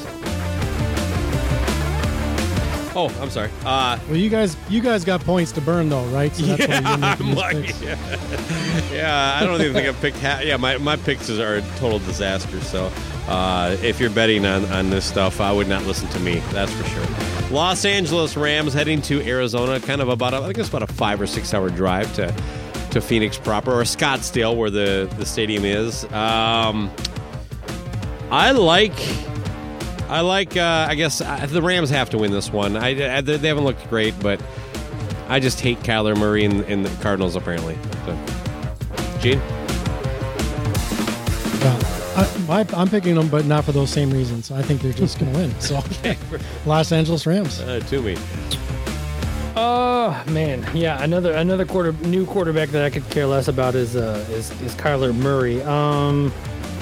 Oh, I'm sorry. Uh, Well, you guys, you guys got points to burn though, right? So that's why yeah, you're making I'm these like, picks. yeah. yeah, I don't even think I've picked. Ha- yeah, my, my picks are a total disaster. So uh, if you're betting on, on this stuff, I would not listen to me. That's for sure. Los Angeles Rams heading to Arizona, kind of about a, I think it's about a five or six hour drive to to Phoenix proper, or Scottsdale, where the, the stadium is. Um, I like. I like, uh, I guess, uh, the Rams have to win this one. I, I, they haven't looked great, but I just hate Kyler Murray and, and the Cardinals, apparently. So. Gene? Yeah. I, my, I'm picking them, but not for those same reasons. I think they're just going to win. So, Los Angeles Rams. Uh, to me. Oh man, yeah, another another quarter new quarterback that I could care less about is uh, is is Kyler Murray. Um,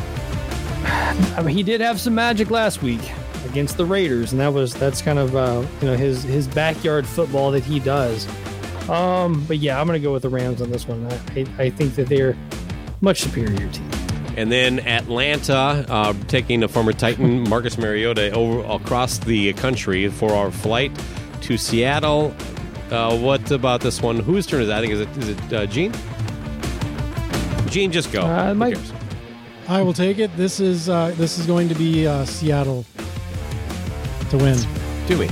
I mean, he did have some magic last week against the Raiders, and that was that's kind of uh, you know his his backyard football that he does. Um, but yeah, I'm gonna go with the Rams on this one. I I, I think that they're much superior team. And then Atlanta, uh, taking a former Titan, Marcus Mariota, over across the country for our flight to Seattle. Uh, what about this one? Whose turn is that? I think is it is it uh, Gene? Gene, just go. Uh, Who Mike- cares? I will take it. This is uh, this is going to be uh, Seattle to win. To me.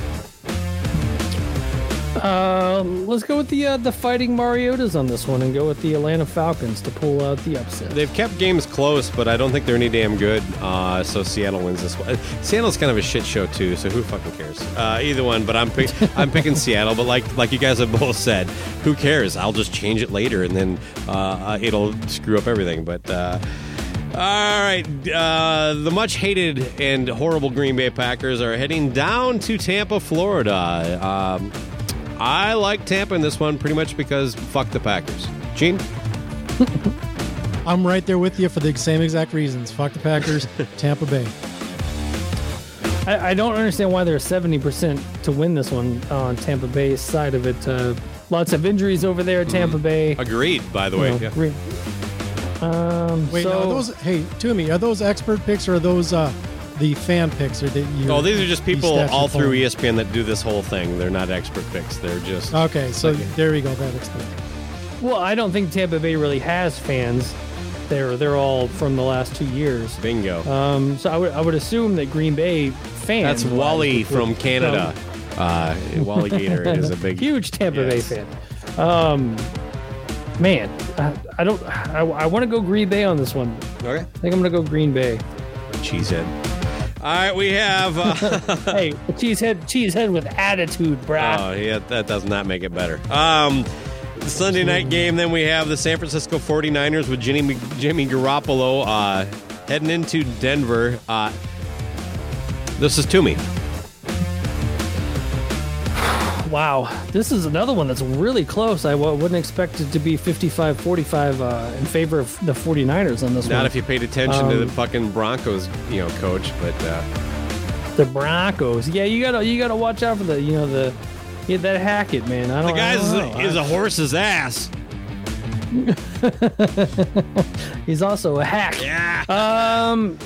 Uh, let's go with the uh, the Fighting Mariotas on this one, and go with the Atlanta Falcons to pull out the upset. They've kept games close, but I don't think they're any damn good. Uh, so Seattle wins this one. Seattle's kind of a shit show too, so who fucking cares? Uh, either one, but I'm pick, I'm picking Seattle. But like like you guys have both said, who cares? I'll just change it later, and then uh, it'll screw up everything. But uh, all right, uh, the much hated and horrible Green Bay Packers are heading down to Tampa, Florida. Um, I like Tampa in this one pretty much because fuck the Packers. Gene? I'm right there with you for the same exact reasons. Fuck the Packers, Tampa Bay. I, I don't understand why they're seventy percent to win this one on Tampa Bay's side of it. Uh, lots of injuries over there at Tampa Bay. Agreed, by the way. You know, Yeah. re- um, Wait, so, now are those? Hey, to me, are those expert picks or are those uh, the fan picks? Or that you? Oh, these are just these people stats all are through following? E S P N that do this whole thing. They're not expert picks. They're just Okay, so Okay. there we go. That explains. well, I don't think Tampa Bay really has fans. They're they're all from the last two years. bingo. Um, so I would I would assume that Green Bay fans. That's Wally would- from Canada. Uh, Wally Gator is a big huge Tampa yes. Bay fan. Um, man, I, I don't. I, I want to go Green Bay on this one. Okay. I think I'm gonna go Green Bay. Cheesehead. All right, we have. Uh, hey, cheesehead, cheesehead with attitude, brah. oh, yeah, that does not make it better. Um, the Sunday night game, then we have the San Francisco forty-niners with Jimmy, Jimmy Garoppolo uh, heading into Denver. Uh, this is Toomey. Wow, this is another one that's really close. I w- wouldn't expect it to be fifty-five forty-five uh, in favor of the forty-niners on this Not one. if you paid attention Um, to the fucking Broncos, you know, coach, but uh, The Broncos. Yeah, you gotta you gotta watch out for the you know the yeah, that Hackett, man. I don't. the guy I is, don't know. is a horse's ass. He's also a hack. Yeah. Um.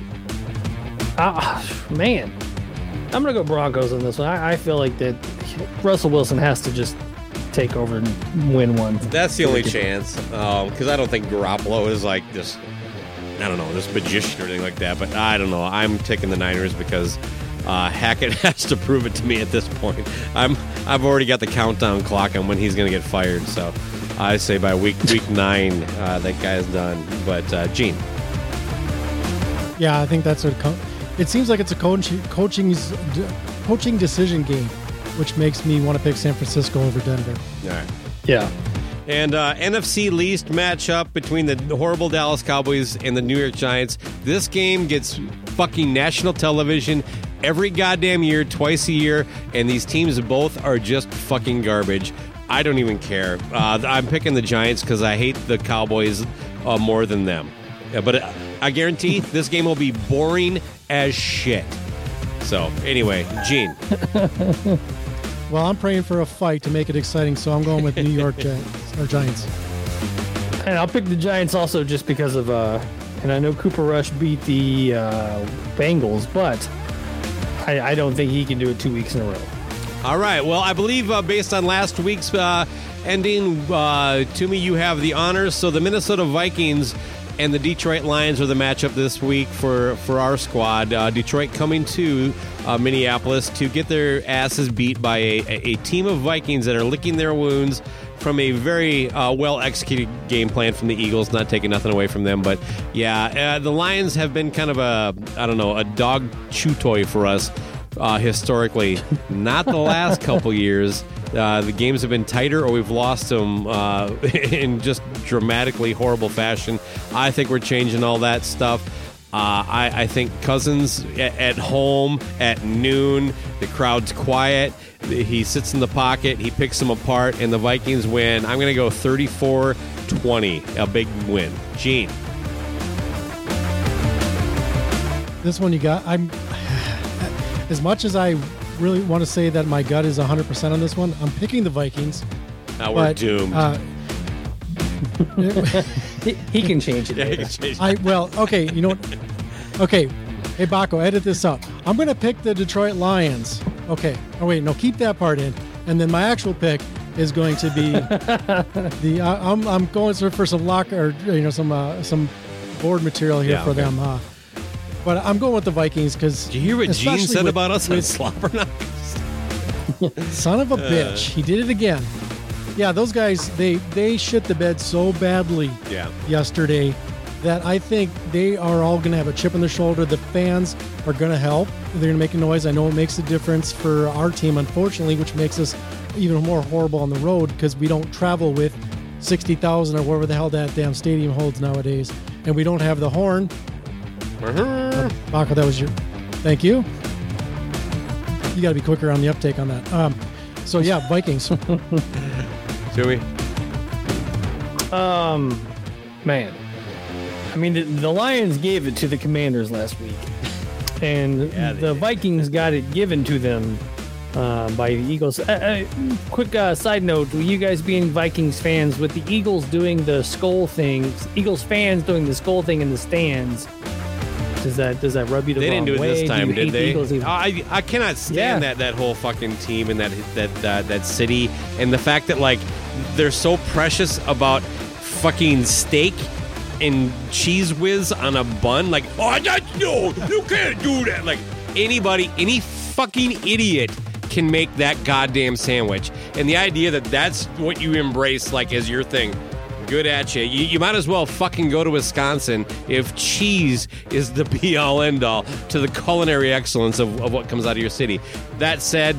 ah, man, I'm gonna go Broncos on this one. I, I feel like that Russell Wilson has to just take over and win one. That's the only chance, because I don't think Garoppolo is like this, I don't know, this magician or anything like that, but I don't know. I'm taking the Niners because uh, Hackett has to prove it to me at this point. I'm, I've already got the countdown clock on when he's going to get fired, so I say by week week nine, uh, that guy's done. But, uh, Gene. Yeah, I think that's what co- it seems like it's a coach, coaching's, coaching decision game, which makes me want to pick San Francisco over Denver. All right. Yeah. And uh, N F C least matchup between the horrible Dallas Cowboys and the New York Giants. This game gets fucking national television every goddamn year, twice a year, and these teams both are just fucking garbage. I don't even care. Uh, I'm picking the Giants because I hate the Cowboys uh, more than them. Yeah, but uh, I guarantee this game will be boring as shit. So, anyway, Gene. Well, I'm praying for a fight to make it exciting, so I'm going with New York Giants or Giants. And I'll pick the Giants also just because of, uh, and I know Cooper Rush beat the uh, Bengals, but I, I don't think he can do it two weeks in a row. All right. Well, I believe uh, based on last week's uh, ending, uh, to me, you have the honors. So the Minnesota Vikings and the Detroit Lions are the matchup this week for, for our squad. Uh, Detroit coming to uh, Minneapolis to get their asses beat by a, a, a team of Vikings that are licking their wounds from a very uh, well-executed game plan from the Eagles, not taking nothing away from them. But, yeah, uh, the Lions have been kind of a, I don't know, a dog chew toy for us uh, historically. Not the last couple years. Uh, the games have been tighter or we've lost them uh, in just dramatically horrible fashion. I think we're changing all that stuff. Uh, I, I think Cousins at, at home at noon, the crowd's quiet. He sits in the pocket. He picks them apart, and the Vikings win. I'm going to go thirty-four twenty, a big win. Gene. This one you got. I'm as much as I really want to say that my gut is one hundred percent on this one. I'm picking the Vikings. Now we're but, doomed. Uh, he, he can change it. Yeah, he later. can change I well, okay, you know what? Okay, hey Baco, edit this up. I'm going to pick the Detroit Lions. Okay. Oh wait, no, keep that part in. And then my actual pick is going to be the. Uh, I'm I'm going for some lock or you know some uh, some board material here Yeah, for okay. them. Uh, but I'm going with the Vikings because. Did you hear what Gene especially said with- about us on with- Slobber Knockers? Son of a bitch. He did it again. Yeah, those guys, they, they shit the bed so badly Yeah. yesterday that I think they are all going to have a chip on their shoulder. The fans are going to help. They're going to make a noise. I know it makes a difference for our team, unfortunately, which makes us even more horrible on the road because we don't travel with sixty thousand or whatever the hell that damn stadium holds nowadays. And we don't have the horn. Uh-huh. Baco, that was your... Thank you. You got to be quicker on the uptake on that. Um, so, yeah, Vikings. Joey? Um, man, I mean the, the Lions gave it to the Commanders last week, and Yeah, they the did. Vikings got it given to them uh, by the Eagles. Uh, uh, quick uh, side note: will you guys being Vikings fans, with the Eagles doing the skull thing, Eagles fans doing the skull thing in the stands? Does that does that rub you the They wrong didn't do it way? this time, do you did hate the they? Eagles even? I I cannot stand Yeah. that that whole fucking team and that that uh, that city and the fact that like they're so precious about fucking steak and cheese whiz on a bun. Like, oh, that's no, you can't do that. Like anybody, any fucking idiot can make that goddamn sandwich. And the idea that that's what you embrace like as your thing, good at you. You, you might as well fucking go to Wisconsin if cheese is the be-all, end-all to the culinary excellence of, of what comes out of your city. That said,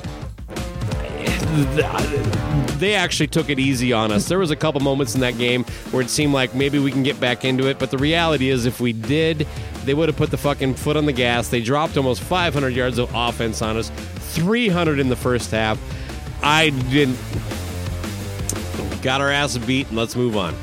they actually took it easy on us. There was a couple moments in that game where it seemed like maybe we can get back into it, but the reality is if we did, they would have put the fucking foot on the gas. They dropped almost five hundred yards of offense on us, three hundred in the first half. I didn't... Got our ass beat, and let's move on.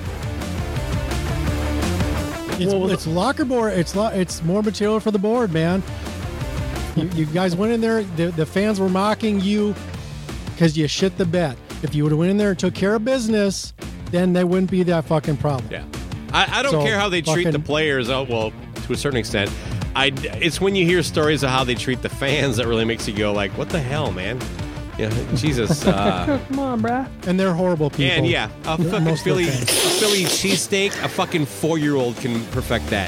It's, well, it's locker board. It's lo- it's more material for the board, man. You, you guys went in there. The, the fans were mocking you because you shit the bed. If you would have went in there and took care of business, then there wouldn't be that fucking problem. Yeah, I, I don't so, care how they treat fucking, the players. Oh, well, to a certain extent, I. It's when you hear stories of how they treat the fans that really makes you go like, "What the hell, man?" Yeah, Jesus. Uh, Come on, bruh. And they're horrible people. and yeah, a fucking Most Philly, a of the Philly cheesesteak, a fucking four-year-old can perfect that.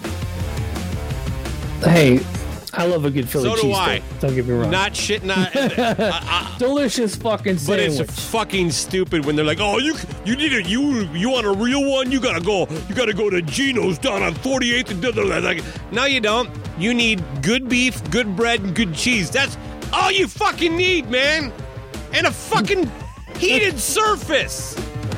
Hey, I love a good Philly So do I. cheesesteak. Don't get me wrong. Not shit, not. uh, Delicious fucking But sandwich. it's fucking stupid when they're like, "Oh, you you need a you you want a real one? You gotta go. You gotta go to Geno's down on forty-eighth and da, da, da, da." No, you don't. You need good beef, good bread, and good cheese. That's all you fucking need, man. And a fucking heated surface.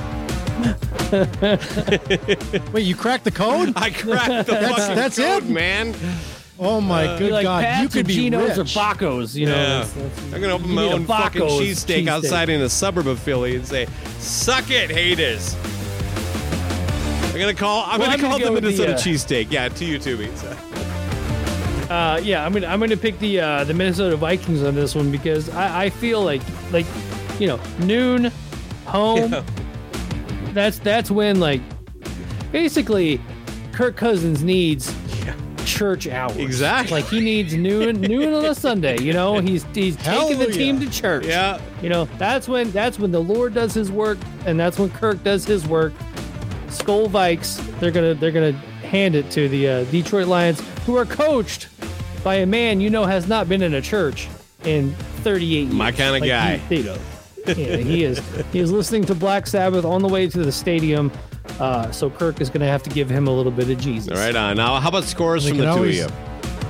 Wait, you cracked the code? I cracked the That's- fucking that's code, it? man. Oh my Uh, good like God! Pats You could or be Geno's rich. or Bacos, you know. Yeah. that's- that's- I'm gonna open you my need a own fucking Bacos cheesesteak cheesesteak. outside in a suburb of Philly and say, "Suck it, haters." I'm gonna call. I'm Well, gonna I'm call gonna the go with Minnesota the, uh, cheesesteak. Yeah, to you too, Beats. Uh, yeah, I'm gonna I'm gonna pick the uh, the Minnesota Vikings on this one because I, I feel like like you know noon home. Yeah. That's that's when like basically Kirk Cousins needs church hours. Exactly. Like he needs noon noon on a Sunday. You know he's he's taking the Hell team yeah. to church. Yeah. You know that's when that's when the Lord does His work and that's when Kirk does his work. Skull Vikes, they're gonna they're gonna hand it to the uh, Detroit Lions, who are coached by a man you know has not been in a church in thirty-eight years. My kinda Like, guy. He, you know, yeah, he is. He is listening to Black Sabbath on the way to the stadium. Uh, so Kirk is going to have to give him a little bit of Jesus. Right on. Now, how about scores They from can the always- two of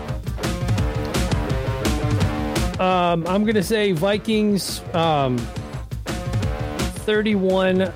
you? Um, I'm going to say Vikings um, thirty-one,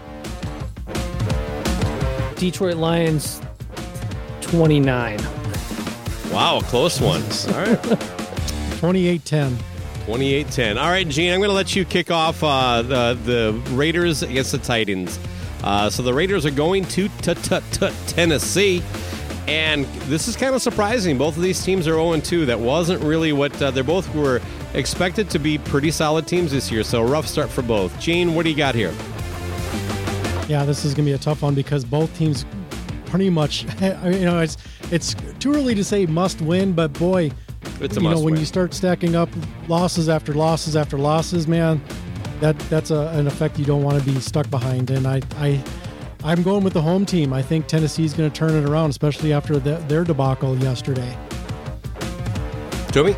Detroit Lions twenty-nine. Wow, a close one. All right. twenty-eight ten. twenty-eight ten. All right, Gene, I'm going to let you kick off uh, the, the Raiders against the Titans. Uh, so the Raiders are going to t- t- t- Tennessee, and this is kind of surprising. Both of these teams are oh and two. That wasn't really what uh, they both were expected to be pretty solid teams this year, so a rough start for both. Gene, what do you got here? Yeah, this is going to be a tough one because both teams pretty much, you know, it's it's too early to say must win, but boy, It's a you know, must when win. you start stacking up losses after losses after losses, man, that that's a, an effect you don't want to be stuck behind. And I, I, I'm going with the home team. I think Tennessee's going to turn it around, especially after the, their debacle yesterday. Toby?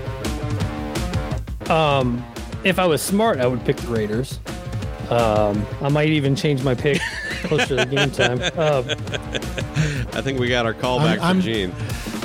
Um, if I was smart, I would pick the Raiders. Um, I might even change my pick closer to the game time. Um, I think we got our callback I'm- for Gene.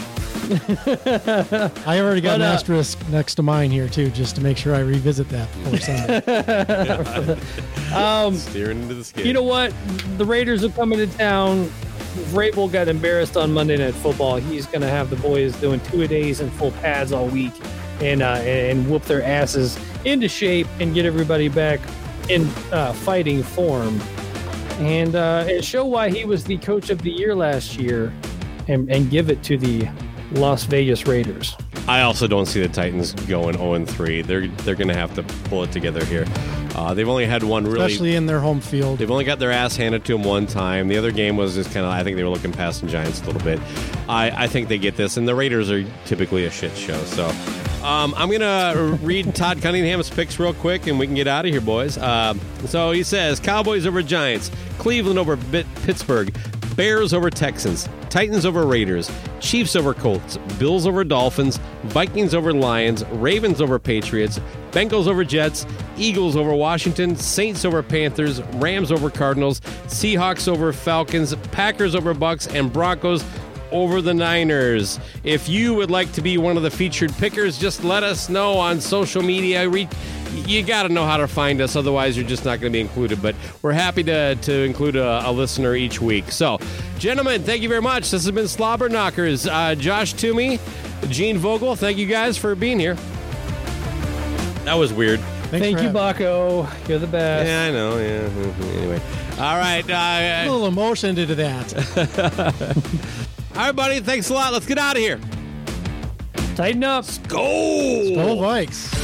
I already got But, an uh, asterisk next to mine here too, just to make sure I revisit that before Sunday. um, Steering into the skid. You know what? The Raiders are coming to town. Vrabel got embarrassed on Monday Night Football. He's going to have the boys doing two-a-days and full pads all week and uh, and whoop their asses into shape and get everybody back in uh, fighting form. And, uh, and show why he was the coach of the year last year and, and give it to the Las Vegas Raiders. I also don't see the Titans going oh and three. They're they're going to have to pull it together here. Uh, they've only had one really. Especially in their home field. They've only got their ass handed to them one time. The other game was just kind of. I think they were looking past the Giants a little bit. I, I think they get this, and the Raiders are typically a shit show. So um, I'm gonna read Todd Cunningham's picks real quick, and we can get out of here, boys. Uh, so he says Cowboys over Giants, Cleveland over Bit- Pittsburgh, Bears over Texans, Titans over Raiders, Chiefs over Colts, Bills over Dolphins, Vikings over Lions, Ravens over Patriots, Bengals over Jets, Eagles over Washington, Saints over Panthers, Rams over Cardinals, Seahawks over Falcons, Packers over Bucks, and Broncos over the Niners. If you would like to be one of the featured pickers, just let us know on social media. Re- you got to know how to find us, otherwise you're just not going to be included. But we're happy to, to include a, a listener each week. So, gentlemen, thank you very much. This has been Slobber Knockers. Uh, Josh Toomey, Gene Vogel, thank you guys for being here. That was weird. Thanks Thank you, Baco. You're the best. Yeah, I know. Yeah. Anyway. All right. Uh, a little emotion into that. All right, buddy. Thanks a lot. Let's get out of here. Tighten up. Let's go. Let's go, Vikes.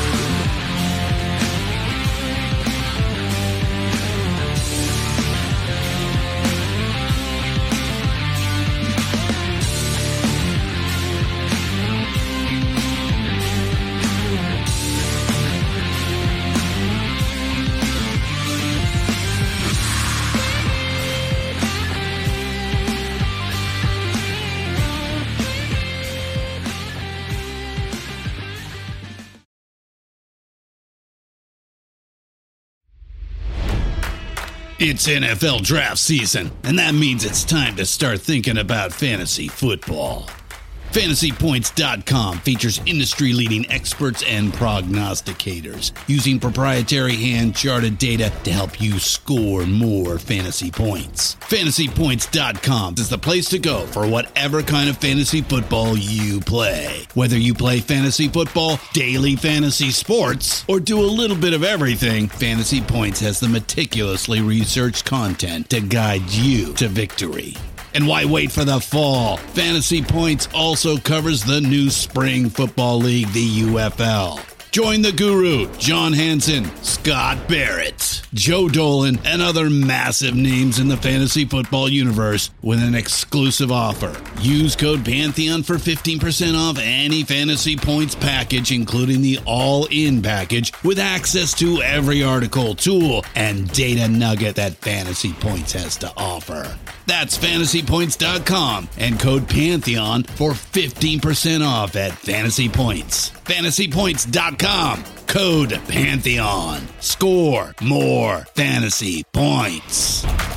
It's N F L draft season, and that means it's time to start thinking about fantasy football. Fantasy Points dot com features industry-leading experts and prognosticators using proprietary hand-charted data to help you score more fantasy points. Fantasy Points dot com is the place to go for whatever kind of fantasy football you play. Whether you play fantasy football, daily fantasy sports, or do a little bit of everything, Fantasy Points has the meticulously researched content to guide you to victory. And why wait for the fall? Fantasy Points also covers the new Spring Football League, the U F L. Join the guru, John Hansen, Scott Barrett, Joe Dolan, and other massive names in the fantasy football universe with an exclusive offer. Use code Pantheon for fifteen percent off any Fantasy Points package, including the all-in package, with access to every article, tool, and data nugget that Fantasy Points has to offer. That's Fantasy Points dot com and code Pantheon for fifteen percent off at Fantasy Points. Fantasy Points dot com, code Pantheon. Score more fantasy points.